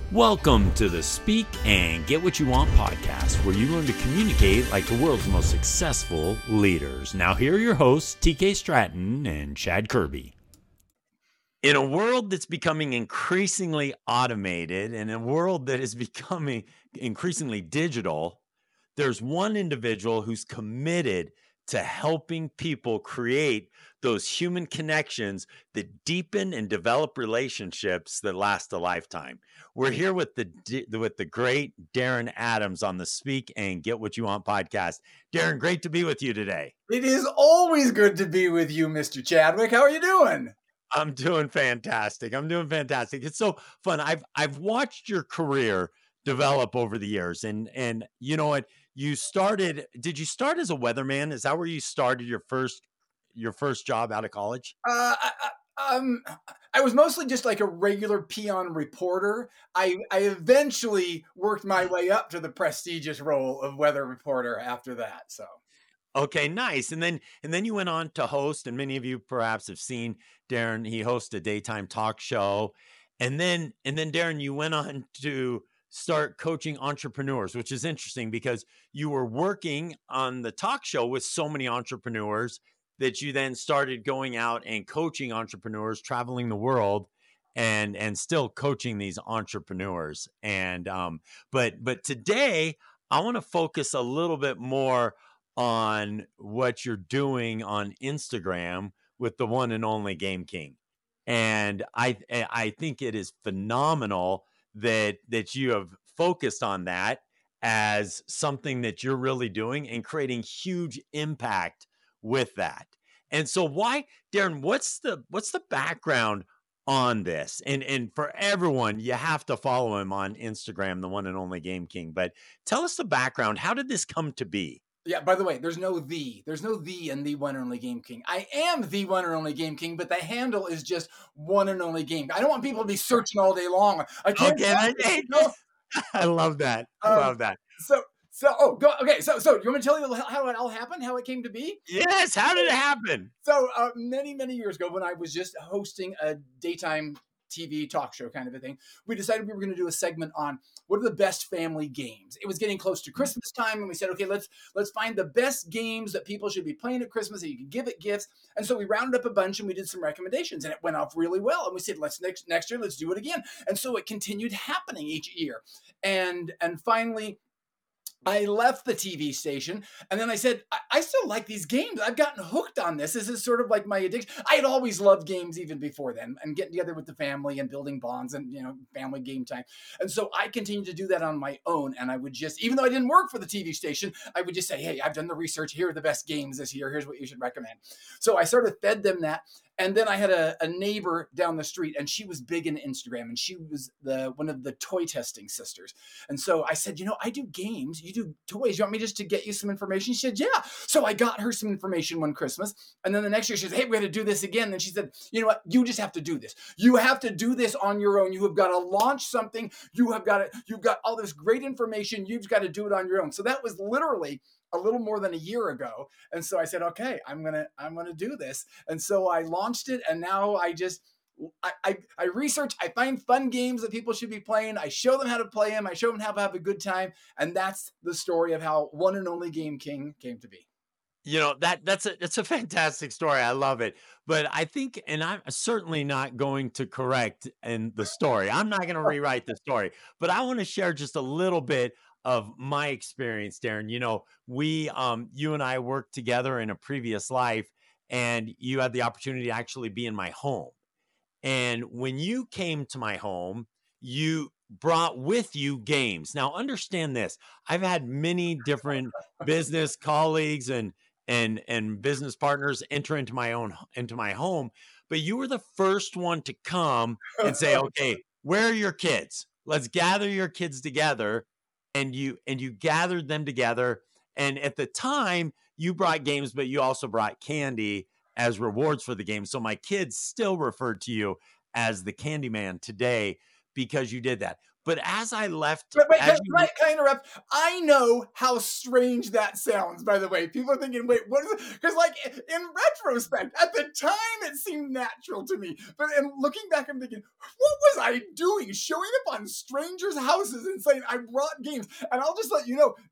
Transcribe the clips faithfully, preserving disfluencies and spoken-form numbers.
Welcome to the Speak and Get What You Want podcast, where you learn to communicate like the world's most successful leaders. Now, here are your hosts, T K Stratton and Chad Kirby. In a world that's becoming increasingly automated and a world that is becoming increasingly digital, there's one individual who's committed to helping people create those human connections that deepen and develop relationships that last a lifetime. We're here with the with the great Darren Adams on the Speak and Get What You Want podcast. Darren, great to be with you today. It is always good to be with you, Mister Chadwick. How are you doing? I'm doing fantastic. I'm doing fantastic. It's so fun. I've I've watched your career develop over the years, and and you know what? You started. Did you start as a weatherman? Is that where you started your first your first job out of college? Uh, I, I, um, I was mostly just like a regular peon reporter. I I eventually worked my way up to the prestigious role of weather reporter after that. So. Okay, nice. And then and then you went on to host, and many of you perhaps have seen Darren. He hosts a daytime talk show. And then and then Darren, you went on to start coaching entrepreneurs, which is interesting because you were working on the talk show with so many entrepreneurs that you then started going out and coaching entrepreneurs, traveling the world and and still coaching these entrepreneurs. And um, but but today I want to focus a little bit more on what you're doing on Instagram with the one and only Game King. And I I think it is phenomenal that that you have focused on that as something that you're really doing and creating huge impact with that. And so why, Darren, what's the what's the background on this? And and for everyone, you have to follow him on Instagram, the one and only Game King. But tell us the background. How did this come to be? Yeah, by the way, there's no the. There's no the in the one and only Game King. I am the one and only Game King, but the handle is just one and only Game. I don't want people to be searching all day long. I can't. Okay, I, no. I love that. I um, love that. So, so, oh, go, okay. So, so, you want me to tell you how it all happened, how it came to be? Yes. How did it happen? So, uh, many, many years ago, when I was just hosting a daytime T V talk show kind of a thing, we decided we were going to do a segment on what are the best family games. It was getting close to Christmas time, and we said, okay, let's let's find the best games that people should be playing at Christmas that you can give it gifts. And so we rounded up a bunch and we did some recommendations, and it went off really well. And we said, let's next next year, let's do it again. And so it continued happening each year, and and finally, I left the T V station, and then I said, I, I still like these games. I've gotten hooked on this. This is sort of like my addiction. I had always loved games even before then, and getting together with the family and building bonds and, you know, family game time. And so I continued to do that on my own. And I would just, even though I didn't work for the T V station, I would just say, hey, I've done the research. Here are the best games this year. Here's what you should recommend. So I sort of fed them that. And then I had a, a neighbor down the street, and she was big in Instagram, and she was the one of the toy testing sisters. And so I said, you know, I do games, you do toys. You want me just to get you some information? She said, yeah. So I got her some information one Christmas. And then the next year she said, hey, we got to do this again. And she said, you know what? You just have to do this. You have to do this on your own. You have got to launch something. You have got to, you've got all this great information. You've got to do it on your own. So that was literally a little more than a year ago. And so I said, okay, I'm going to, I'm going to do this. And so I launched it. And now I just, I, I, I research, I find fun games that people should be playing. I show them how to play them. I show them how to have a good time. And that's the story of how one and only Game King came to be. You know, that that's a, it's a fantastic story. I love it. But I think, and I'm certainly not going to correct in the story. I'm not going to rewrite the story, but I want to share just a little bit of my experience, Darren. You know, we, um, you and I worked together in a previous life, and you had the opportunity to actually be in my home. And when you came to my home, you brought with you games. Now, understand this. I've had many different business colleagues and and and business partners enter into my own into my home, but you were the first one to come and say, "Okay, where are your kids? Let's gather your kids together." And you and you gathered them together. And at the time, you brought games, but you also brought candy as rewards for the game. So my kids still refer to you as the Candy Man today because you did that. But as I left, But wait, as can, you, can, I, can I interrupt? I know how strange that sounds, by the way. People are thinking, wait, what is it? Because, like, in retrospect, at the time, it seemed natural to me. But in looking back, I'm thinking, what was I doing? Showing up on strangers' houses and saying, I brought games. And I'll just let you know,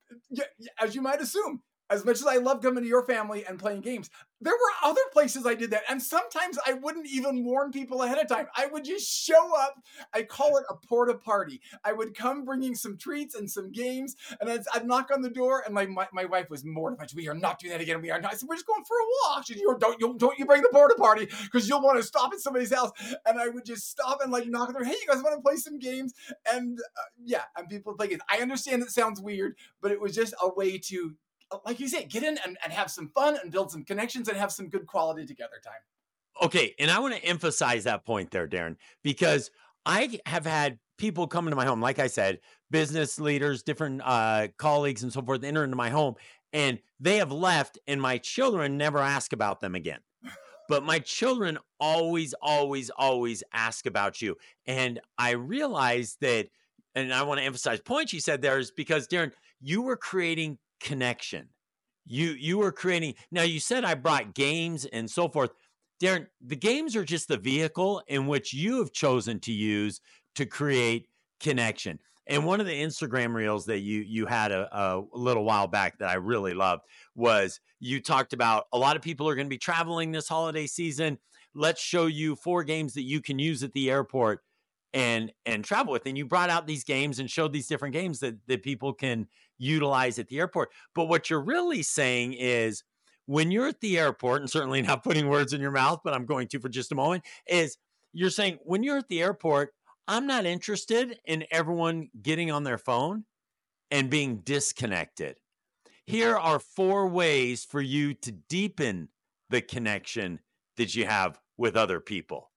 as you might assume, as much as I love coming to your family and playing games, there were other places I did that. And sometimes I wouldn't even warn people ahead of time. I would just show up. I call it a porta party. I would come bringing some treats and some games. And I'd, I'd knock on the door. And my, my, my wife was mortified. We are not doing that again. We are not. I said, we're just going for a walk. She said, you don't, you, don't you bring the porta party because you'll want to stop at somebody's house. And I would just stop and like knock on their, hey, you guys want to play some games? And uh, yeah, and people would play games. I understand it sounds weird, but it was just a way to, like you said, get in and, and have some fun and build some connections and have some good quality together time. Okay. And I want to emphasize that point there, Darren, because I have had people come into my home, like I said, business leaders, different uh, colleagues and so forth, enter into my home, and they have left, and my children never ask about them again. But my children always, always, always ask about you. And I realized that, and I want to emphasize points you said there, is because, Darren, you were creating connection. You you were creating. Now, you said I brought games and so forth. Darren, the games are just the vehicle in which you have chosen to use to create connection. And one of the Instagram reels that you you had a, a little while back that I really loved was you talked about a lot of people are going to be traveling this holiday season. Let's show you four games that you can use at the airport and and travel with. And you brought out these games and showed these different games that, that people can utilize at the airport. But what you're really saying is when you're at the airport, and certainly not putting words in your mouth, but I'm going to for just a moment, is you're saying when you're at the airport, I'm not interested in everyone getting on their phone and being disconnected. Here are four ways for you to deepen the connection that you have with other people.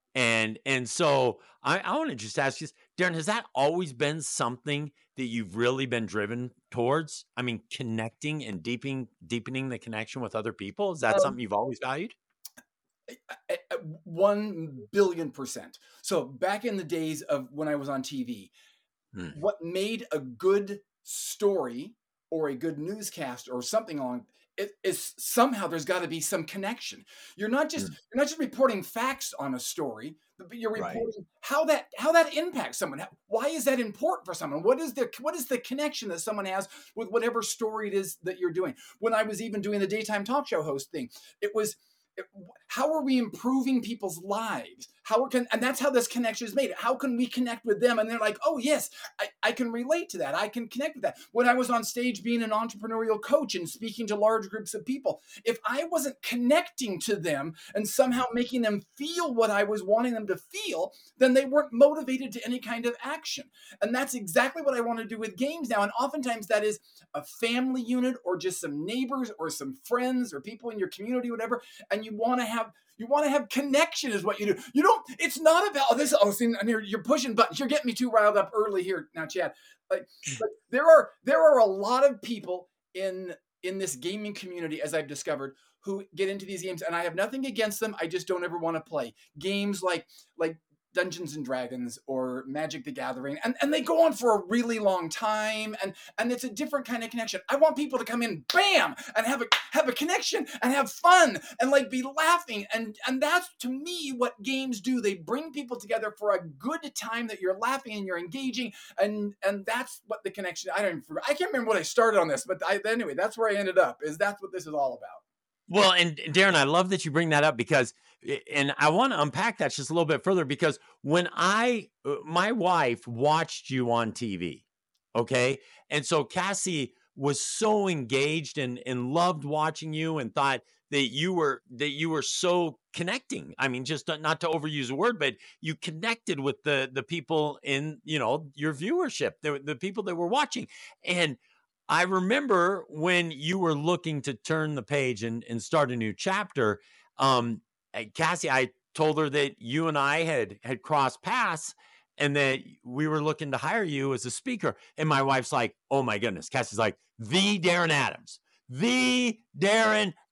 And and so I, I want to just ask you, Darren, has that always been something that you've really been driven towards? I mean, connecting and deepening deepening the connection with other people. Is that um, something you've always valued? One billion percent. So back in the days of when I was on T V, hmm. what made a good story or a good newscast or something along it is somehow there's got to be some connection. You're not just hmm. you're not just reporting facts on a story, but you're reporting right. how that how that impacts someone. Why is that important for someone? What is the what is the connection that someone has with whatever story it is that you're doing? When I was even doing the daytime talk show host thing, it was. How are we improving people's lives? How can, and that's how this connection is made. How can we connect with them? And they're like, oh yes, I, I can relate to that. I can connect with that. When I was on stage being an entrepreneurial coach and speaking to large groups of people, if I wasn't connecting to them and somehow making them feel what I was wanting them to feel, then they weren't motivated to any kind of action. And that's exactly what I want to do with games now. And oftentimes that is a family unit or just some neighbors or some friends or people in your community, whatever. And you want to have you want to have connection is what you do. You don't. It's not about oh, this. Oh, see, you're, you're pushing buttons. You're getting me too riled up early here now, Chad. Like, but there are there are a lot of people in in this gaming community, as I've discovered, who get into these games, and I have nothing against them. I just don't ever want to play games like like. Dungeons and Dragons or Magic the Gathering, and, and they go on for a really long time, and, and it's a different kind of connection. I want people to come in, bam, and have a have a connection and have fun and like be laughing, and and that's to me what games do. They bring people together for a good time that you're laughing and you're engaging, and and that's what the connection. I don't I can't remember what I started on this, but I, anyway, that's where I ended up. Is that's what this is all about. Well, and Darren, I love that you bring that up because, and I want to unpack that just a little bit further because when I, my wife watched you on T V, okay? And so Cassie was so engaged and, and loved watching you and thought that you were, that you were so connecting. I mean, just not to overuse a word, but you connected with the, the people in, you know, your viewership, the, the people that were watching. And I remember when you were looking to turn the page and, and start a new chapter, um, Cassie, I told her that you and I had, had crossed paths and that we were looking to hire you as a speaker. And my wife's like, oh my goodness. Cassie's like, the Darren Adams, the Darren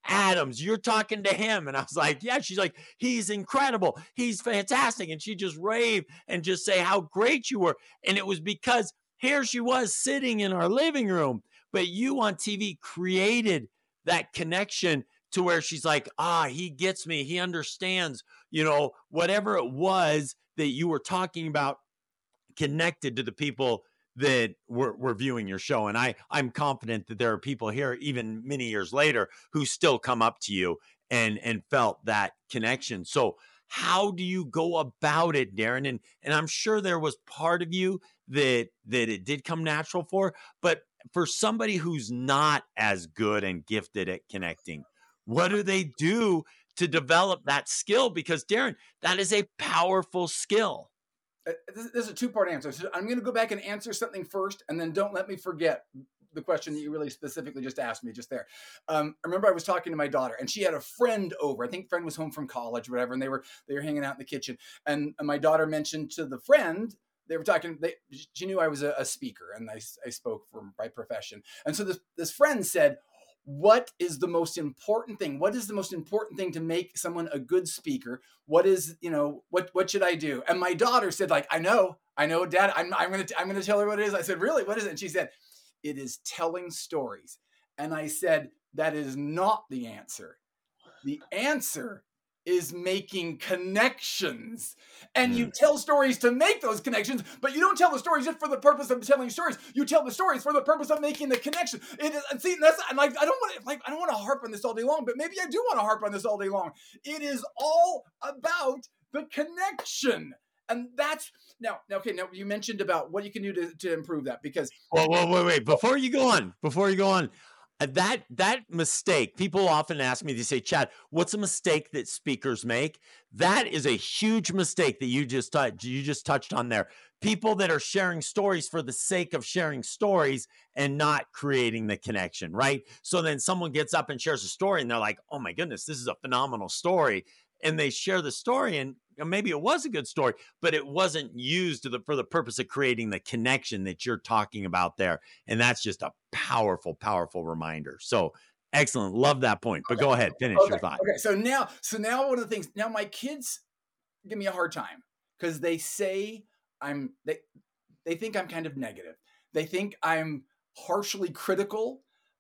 Adams, you're talking to him. And I was like, yeah. She's like, he's incredible. He's fantastic. And she just rave and just say how great you were. And it was because here she was sitting in our living room, but you on T V created that connection to where she's like, ah, he gets me. He understands, you know, whatever it was that you were talking about connected to the people that were, were viewing your show. And I, I'm confident that there are people here, even many years later, who still come up to you and, and felt that connection. So how do you go about it, Darren? And, and I'm sure there was part of you that, that it did come natural for, but for somebody who's not as good and gifted at connecting, what do they do to develop that skill? Because Darren, that is a powerful skill. This, this is a two-part answer. So I'm going to go back and answer something first, and then don't let me forget the question that you really specifically just asked me just there. Um, I remember I was talking to my daughter, and she had a friend over. I think friend was home from college or whatever, and they were they were hanging out in the kitchen. And, and my daughter mentioned to the friend, they were talking, they, she knew I was a, a speaker, and I, I spoke from my profession. And so this, this friend said, what is the most important thing? What is the most important thing to make someone a good speaker? What is, you know, what, what should I do? And my daughter said, like, I know, I know, Dad, I'm, I'm going to, I'm going to tell her what it is. I said, really? What is it? And she said, it is telling stories. And I said, that is not the answer. The answer is making connections. And you tell stories to make those connections, but you don't tell the stories just for the purpose of telling stories. You tell the stories for the purpose of making the connection. It is, and see, that's and like I don't want to like I don't want to harp on this all day long, but maybe I do want to harp on this all day long. It is all about the connection. And that's now, okay. Now you mentioned about what you can do to, to improve that, because well, whoa, wait, wait, before you go on, before you go on, Uh, that that mistake, people often ask me, they say, Chad, what's a mistake that speakers make? That is a huge mistake that you just touched, you just touched on there. People that are sharing stories for the sake of sharing stories and not creating the connection, right? So then someone gets up and shares a story and they're like, oh my goodness, this is a phenomenal story. And they share the story, and maybe it was a good story, but it wasn't used to the, for the purpose of creating the connection that you're talking about there. And that's just a powerful, powerful reminder. So excellent. Love that point. But okay. Go ahead. Finish okay. your thought. Okay. So now, so now one of the things, now my kids give me a hard time because they say I'm, they, they think I'm kind of negative. They think I'm harshly critical.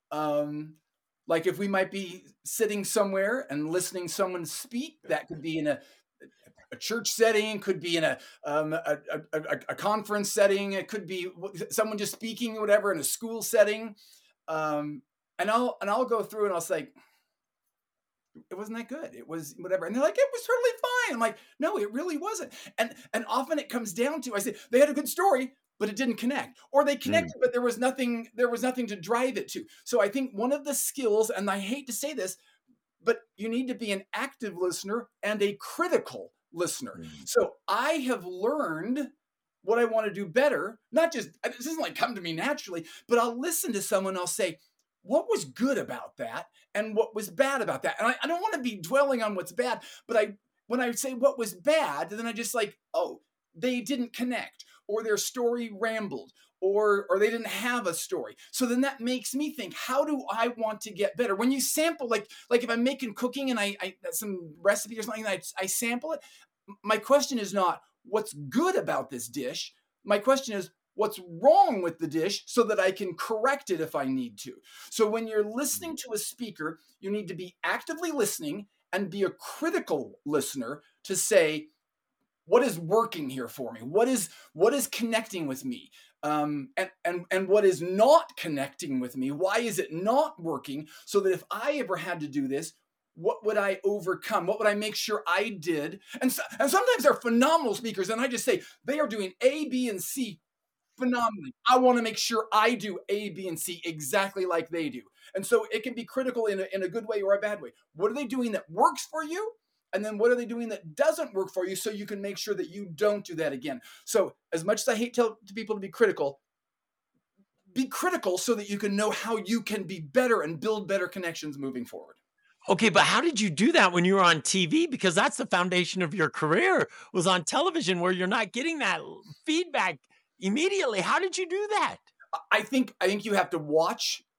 Um, Like if we might be sitting somewhere and listening to someone speak, that could be in a, a church setting, could be in a, um, a, a, a, a conference setting. It could be someone just speaking or whatever in a school setting. Um, and I'll, and I'll go through and I'll say, it wasn't that good. It was whatever. And they're like, it was totally fine. I'm like, no, it really wasn't. And, and often it comes down to, I say, they had a good story, but it didn't connect, or they connected, mm. but there was nothing, there was nothing to drive it to. So I think one of the skills, and I hate to say this, but you need to be an active listener and a critical listener. Mm. So I have learned what I want to do better. Not just, this doesn't like come to me naturally, but I'll listen to someone, I'll say, what was good about that? And what was bad about that? And I, I don't want to be dwelling on what's bad, but I, when I say what was bad, then I just like, oh, they didn't connect, or their story rambled, or or they didn't have a story. So then that makes me think, how do I want to get better? When you sample, like like if I'm making cooking and I, I some recipe or something, and I, I sample it, my question is not what's good about this dish. My question is what's wrong with the dish so that I can correct it if I need to. So when you're listening to a speaker, you need to be actively listening and be a critical listener to say, what is working here for me? What is what is connecting with me? Um, and, and, and what is not connecting with me? Why is it not working? So that if I ever had to do this, what would I overcome? What would I make sure I did? And, so, and sometimes they're phenomenal speakers, and I just say, they are doing A, B, and C phenomenally. I want to make sure I do A, B, and C exactly like they do. And so it can be critical in a, in a good way or a bad way. What are they doing that works for you? And then what are they doing that doesn't work for you so you can make sure that you don't do that again? So as much as I hate to tell to people to be critical, be critical so that you can know how you can be better and build better connections moving forward. Okay, but how did you do that when you were on T V? Because that's the foundation of your career, was on television, where you're not getting that feedback immediately. How did you do that? I think I think you have to watch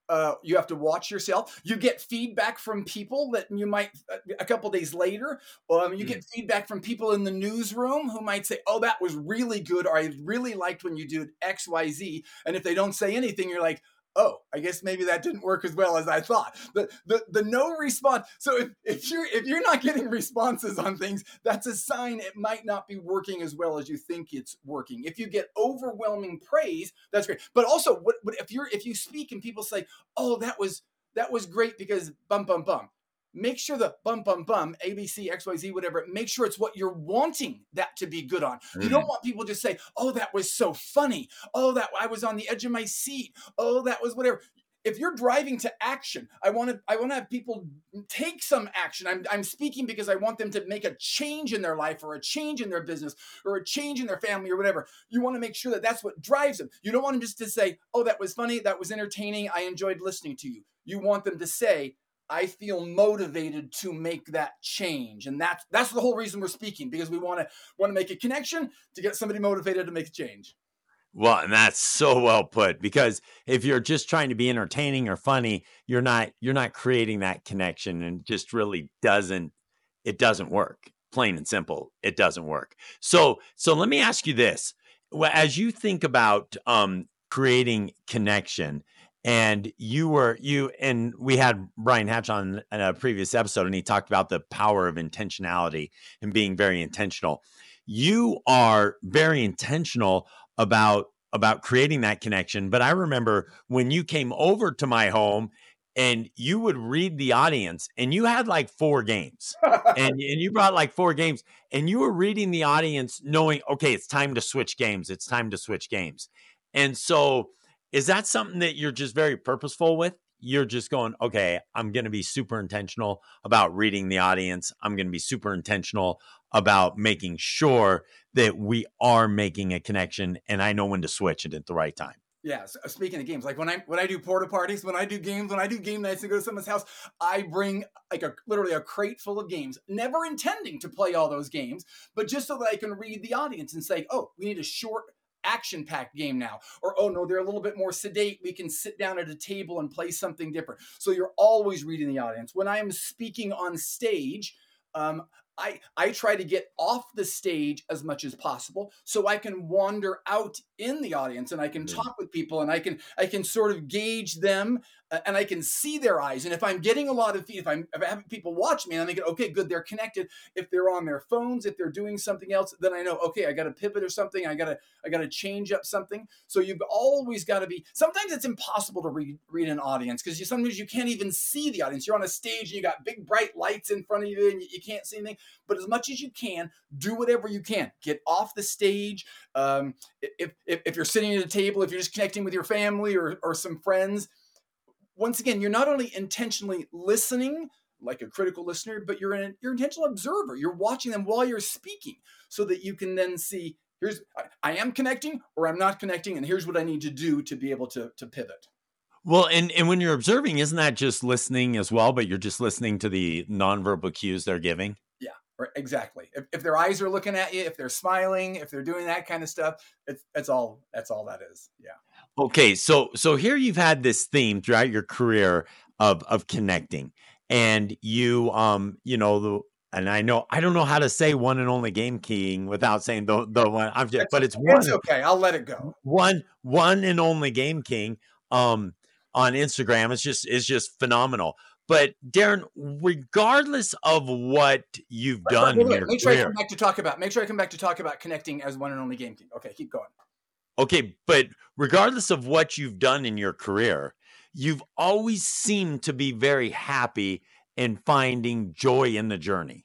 Uh, you have to watch yourself. You get feedback from people that you might a couple days later. Um, you get feedback from people in the newsroom who might say, "Oh, that was really good," or "I really liked when you did X, Y, Z." And if they don't say anything, you're like, "Oh, I guess maybe that didn't work as well as I thought." The the, the no response. So if, if you're if you're not getting responses on things, that's a sign it might not be working as well as you think it's working. If you get overwhelming praise, that's great. But also, what, what if you're if you speak and people say, "Oh, that was that was great because bum bum bum." Make sure the bum bum bum, A B C, X Y Z, whatever, make sure it's what you're wanting that to be good on. You don't want people to say, "Oh, that was so funny. Oh, that I was on the edge of my seat. Oh, that was whatever." If you're driving to action, I want to I want to have people take some action. I'm, I'm speaking because I want them to make a change in their life or a change in their business or a change in their family or whatever. You want to make sure that that's what drives them. You don't want them just to say, "Oh, that was funny. That was entertaining. I enjoyed listening to you." You want them to say, "I feel motivated to make that change." And that's that's the whole reason we're speaking, because we want to want to make a connection to get somebody motivated to make a change. Well, and that's so well put, because if you're just trying to be entertaining or funny, you're not you're not creating that connection, and just really doesn't it doesn't work. Plain and simple, it doesn't work. So so let me ask you this. Well, as you think about um creating connection, and you were you and we had Brian Hatch on in a previous episode, and he talked about the power of intentionality and being very intentional. You are very intentional about about creating that connection. But I remember when you came over to my home and you would read the audience, and you had like four games, and, and you brought like four games, and you were reading the audience knowing, okay, it's time to switch games. It's time to switch games. And so is that something that you're just very purposeful with? You're just going, okay, I'm going to be super intentional about reading the audience. I'm going to be super intentional about making sure that we are making a connection, and I know when to switch it at the right time. Yeah. So speaking of games, like when I when I do porta parties, when I do games, when I do game nights and go to someone's house, I bring like a literally a crate full of games, never intending to play all those games, but just so that I can read the audience and say, "Oh, we need a short action-packed game now," or, "Oh no, they're a little bit more sedate. We can sit down at a table and play something different." So you're always reading the audience. When I am speaking on stage, um, I, I try to get off the stage as much as possible so I can wander out in the audience, and I can talk with people, and I can I can sort of gauge them, uh, and I can see their eyes. And if I'm getting a lot of feedback, if I'm, if I'm having people watch me and I'm thinking, okay, good, they're connected. If they're on their phones, if they're doing something else, then I know, okay, I got to pivot or something. I got to I got to change up something. So you've always got to be. Sometimes it's impossible to read read an audience, because you sometimes you can't even see the audience. You're on a stage and you got big bright lights in front of you, and you, you can't see anything. But as much as you can, do whatever you can. Get off the stage. Um, if, if if you're sitting at a table, if you're just connecting with your family or or some friends, once again, you're not only intentionally listening like a critical listener, but you're an you're an intentional observer. You're watching them while you're speaking, so that you can then see, here's I, I am connecting or I'm not connecting, and here's what I need to do to be able to to pivot. Well, and, and when you're observing, isn't that just listening as well, but you're just listening to the nonverbal cues they're giving? Yeah, right, exactly. If, if their eyes are looking at you, if they're smiling, if they're doing that kind of stuff, it's that's all that's all that is. Yeah. Okay, so so here you've had this theme throughout your career of of connecting, and you um you know the and I know I don't know how to say one and only game king without saying the the one I'm just, It's but okay. it's It's one okay. I'll let it go. one one and only game king um on Instagram. It's just it's just phenomenal. But Darren, regardless of what you've But, but done wait, in wait, your make sure I come career, back to talk about. Make sure I come back to talk about connecting as one and only game king. Okay, keep going. okay, but regardless of what you've done in your career, you've always seemed to be very happy and finding joy in the journey.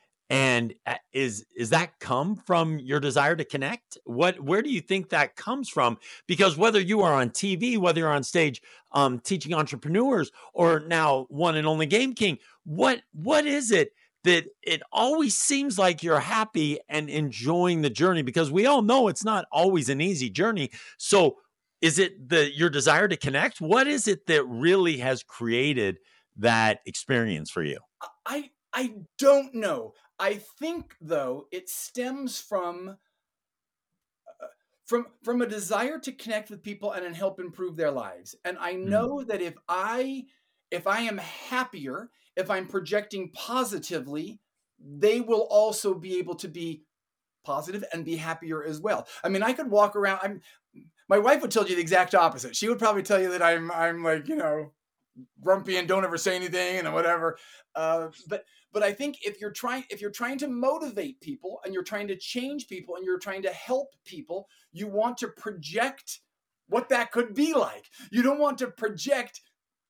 And uh, is is that come from your desire to connect? What where do you think that comes from? Because whether you are on T V, whether you're on stage um, teaching entrepreneurs, or now one and only Game King, what what is it that it always seems like you're happy and enjoying the journey? Because we all know it's not always an easy journey. So is it the your desire to connect? What is it that really has created that experience for you? I I don't know. I think though it stems from from from a desire to connect with people and then help improve their lives. And I Mm, know that if I if I am happier, if I'm projecting positively, they will also be able to be positive and be happier as well. I mean, I could walk around. I'm my wife would tell you the exact opposite. She would probably tell you that I'm I'm like, you know, grumpy and don't ever say anything and whatever. Uh, but but I think if you're trying if you're trying to motivate people and you're trying to change people and you're trying to help people, you want to project what that could be like. You don't want to project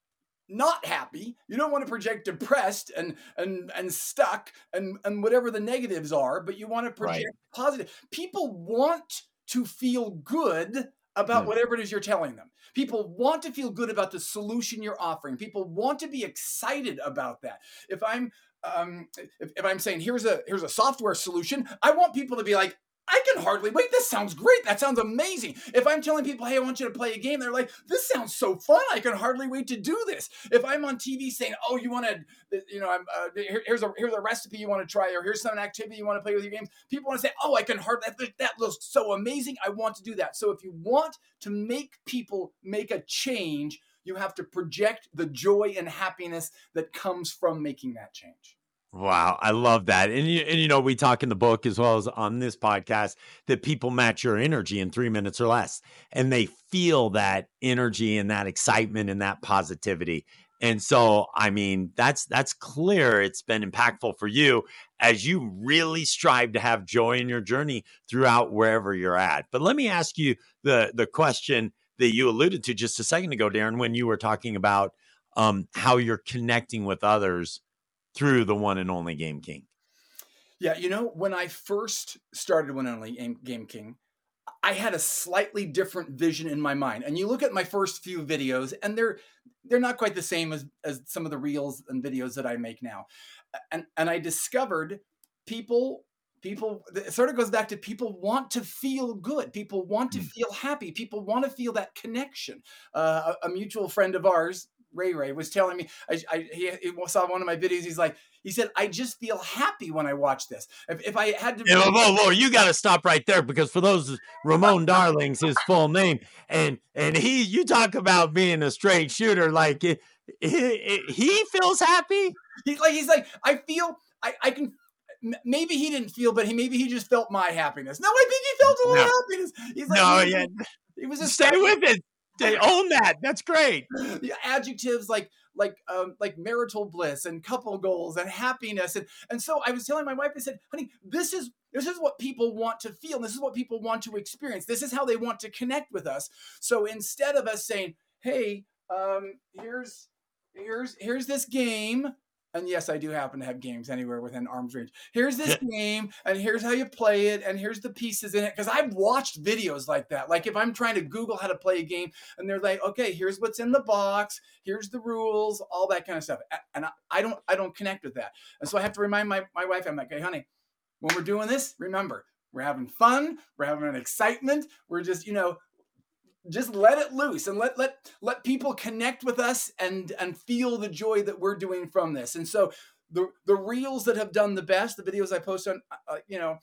not happy. You don't want to project depressed and and and stuck and and whatever the negatives are, but you want to right. project positive. People want to feel good about Mm, whatever it is you're telling them. People want to feel good about the solution you're offering. People want to be excited about that. If I'm um, if, if I'm saying here's a here's a software solution, I want people to be like, I can hardly wait. This sounds great. That sounds amazing. If I'm telling people, hey, I want you to play a game, they're like, this sounds so fun. I can hardly wait to do this. If I'm on T V saying, oh, you want to, you know, I'm, uh, here, here's a here's a recipe you want to try, or here's some activity you want to play with your games, people want to say, oh, I can hardly, that, that looks so amazing. I want to do that. So if you want to make people make a change, you have to project the joy and happiness that comes from making that change. wow, I love that. And you, and you know, we talk in the book as well as on this podcast that people match your energy in three minutes or less, and they feel that energy and that excitement and that positivity. And so, I mean, that's that's clear. It's been impactful for you as you really strive to have joy in your journey throughout wherever you're at. But let me ask you the the question that you alluded to just a second ago, Darren, when you were talking about um, how you're connecting with others through the one and only Game King. Yeah, you know, when I first started One and Only Game, Game King, I had a slightly different vision in my mind. And you look at my first few videos, and they're they're not quite the same as, as some of the reels and videos that I make now. And and I discovered people people it sort of goes back to people want to feel good. People want to Mm. feel happy. People want to feel that connection. Uh, a, a mutual friend of ours, Ray Ray, was telling me, I, I he, he saw one of my videos. He's like, he said, I just feel happy when I watch this. If, if I had to, Yeah, whoa, whoa, you got to stop right there because for those Ramon Darling's his full name, and and he, you talk about being a straight shooter, like he, he, he feels happy. he's like, he's like, I feel, I, I can. Maybe he didn't feel, but he maybe he just felt my happiness. No, I think he felt a No, little happiness. He's like, no, he, yeah, he was stay describing with it. Stay, own that. That's great. the adjectives like like um, like marital bliss and couple goals and happiness, and and so I was telling my wife, I said, honey, this is this is what people want to feel. This is what people want to experience. This is how they want to connect with us. So instead of us saying, hey, um, here's here's here's this game. And yes, I do happen to have games anywhere within arm's reach. Here's this game, and here's how you play it, and here's the pieces in it. Because I've watched videos like that. Like if I'm trying to Google how to play a game, and they're like, okay, here's what's in the box, here's the rules, all that kind of stuff. And I, I don't, I don't connect with that. And so I have to remind my my wife, I'm like, hey, honey, when we're doing this, remember, we're having fun, we're having an excitement, we're just, you know, just let it loose and let let let people connect with us and and feel the joy that we're doing from this. And so the the reels that have done the best, the videos I post on, uh, you know,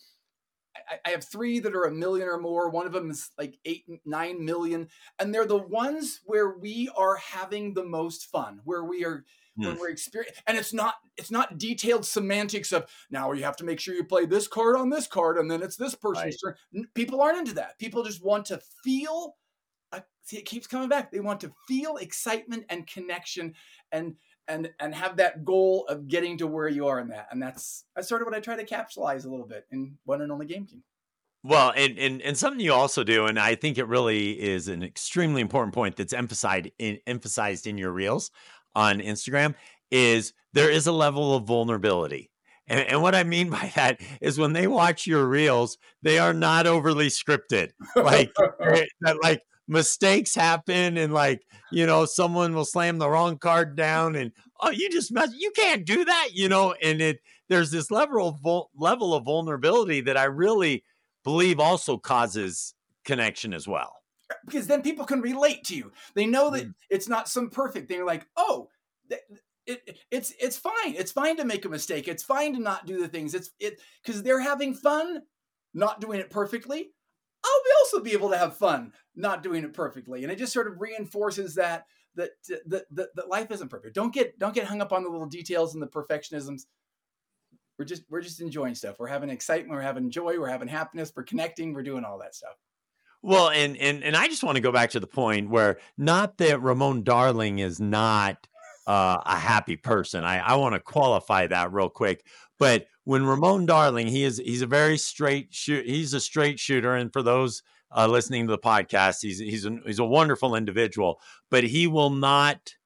I, I have three that are a million or more. One of them is like eight, nine million, and they're the ones where we are having the most fun, where we are. When Mm, we're experiencing, and it's not it's not detailed semantics of now you have to make sure you play this card on this card, and then it's this person's right. turn. People aren't into that. People just want to feel. Uh, see, it keeps coming back. They want to feel excitement and connection, and and and have that goal of getting to where you are in that. And that's that's sort of what I try to capsulize a little bit in One and Only Game King. Well, and, and and something you also do, and I think it really is an extremely important point that's emphasized in emphasized in your reels on Instagram is there is a level of vulnerability. And, and what I mean by that is when they watch your reels, they are not overly scripted. Like eh, that, like mistakes happen, and like you know, someone will slam the wrong card down, and oh, you just mess, you can't do that, you know. And it there's this level of vul- level of vulnerability that I really believe also causes connection as well. Because then people can relate to you. They know that Mm. it's not some perfect thing. You're like, oh, th- it, it's it's fine. It's fine to make a mistake. It's fine to not do the things. It's it because they're having fun, not doing it perfectly. I'll be also be able to have fun not doing it perfectly. And it just sort of reinforces that that that, that, that life isn't perfect. Don't get don't get hung up on the little details and the perfectionisms. We're just we're just enjoying stuff. We're having excitement, we're having joy, we're having happiness, we're connecting, we're doing all that stuff. Well, and and and I just want to go back to the point where not that Ramon Darling is not uh, a happy person. I, I want to qualify that real quick. But when Ramon Darling, he is he's a very straight shoot. He's a straight shooter, and for those uh, listening to the podcast, he's he's a, he's a wonderful individual. But he will not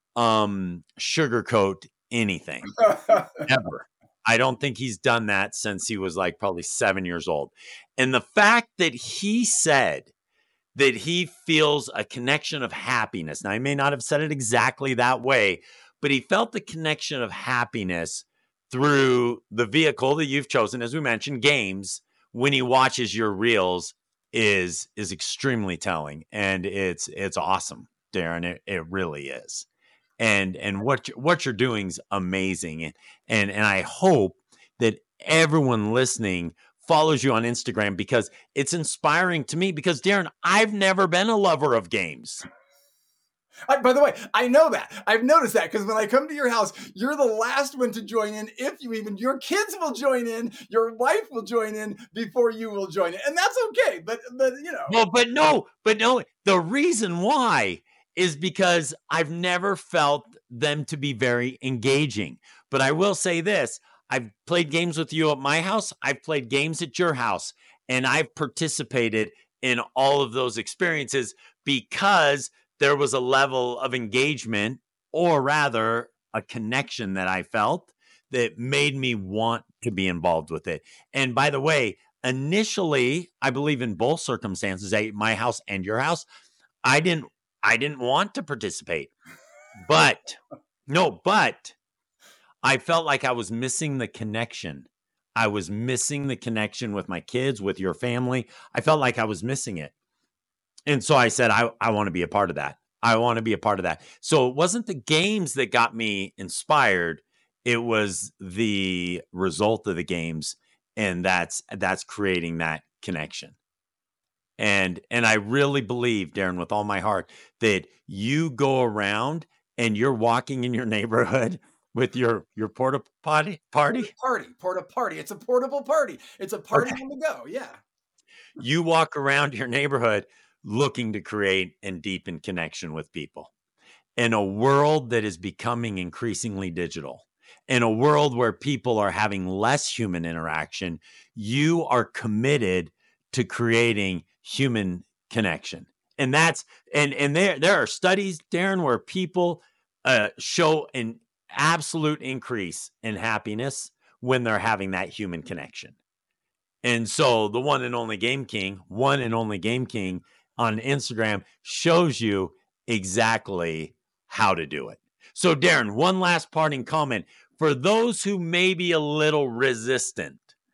um, sugarcoat anything ever. I don't think he's done that since he was like probably seven years old. And the fact that he said that he feels a connection of happiness. Now, he may not have said it exactly that way, but he felt the connection of happiness through the vehicle that you've chosen, as we mentioned, games, when he watches your reels is is extremely telling. And it's it's awesome, Darren. It, it really is. And and what what you're doing is amazing. And, and and I hope that everyone listening follows you on Instagram, because it's inspiring to me. Because Darren, I've never been a lover of games. I, by the way, I know that. I've noticed that, because when I come to your house, you're the last one to join in. If you even, your kids will join in, your wife will join in before you will join in. And that's okay. But, but you know. Well, but no, but no, the reason why is because I've never felt them to be very engaging. But I will say this. I've played games with you at my house. I've played games at your house, and I've participated in all of those experiences because there was a level of engagement, or rather a connection that I felt that made me want to be involved with it. And by the way, initially, I believe in both circumstances, at my house and your house, I didn't, I didn't want to participate, but no, but I felt like I was missing the connection. I was missing the connection with my kids, with your family. I felt like I was missing it. And so I said, I, I want to be a part of that. I want to be a part of that. So it wasn't the games that got me inspired. It was the result of the games. And that's, that's creating that connection. And, and I really believe, Darren, with all my heart, that you go around and you're walking in your neighborhood with your, your porta potty party? Party, porta party. It's a portable party. It's a party okay. on the go. Yeah. You walk around your neighborhood looking to create and deepen connection with people in a world that is becoming increasingly digital, in a world where people are having less human interaction. You are committed to creating human connection. And that's, and, and there, there are studies, Darren, where people uh, show an absolute increase in happiness when they're having that human connection. And so the one and only Game King, one and only Game King on Instagram shows you exactly how to do it. So Darren, one last parting comment for those who may be a little resistant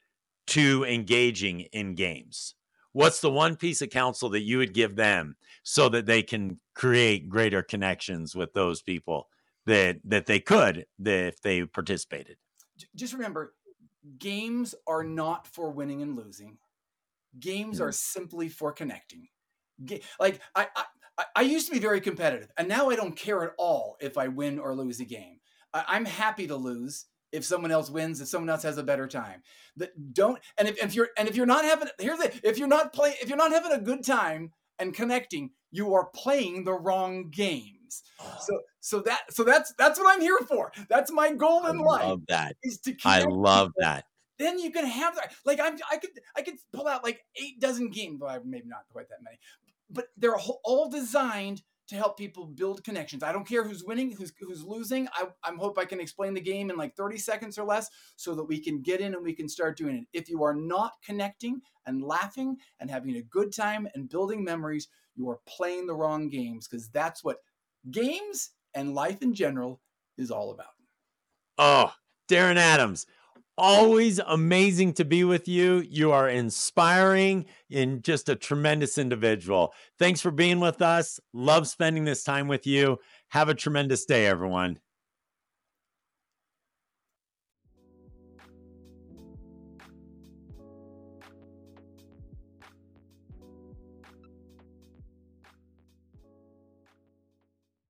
to engaging in games. What's the one piece of counsel that you would give them so that they can create greater connections with those people that that they could that if they participated? Just remember, games are not for winning and losing. Games mm-hmm. are simply for connecting. Ga- like I, I, I used to be very competitive, and now I don't care at all if I win or lose a game. I, I'm happy to lose if someone else wins, if someone else has a better time. That don't and if, if you're and if you're not having here's the if you're not playing if you're not having a good time and connecting, you are playing the wrong games. So so that so that's that's what I'm here for. That's my goal in life. I love that. Is to I love people. that. Then you can have that. Like I'm, I could, I could pull out like eight dozen games, well, maybe not quite that many, but they're all designed to help people build connections. I don't care who's winning, who's who's losing. I I hope I can explain the game in like thirty seconds or less, so that we can get in and we can start doing it. If you are not connecting and laughing and having a good time and building memories, you are playing the wrong games, because that's what games and life in general is all about. Oh, Darren Adams. Always amazing to be with you. You are inspiring and just a tremendous individual. Thanks for being with us. Love spending this time with you. Have a tremendous day, everyone.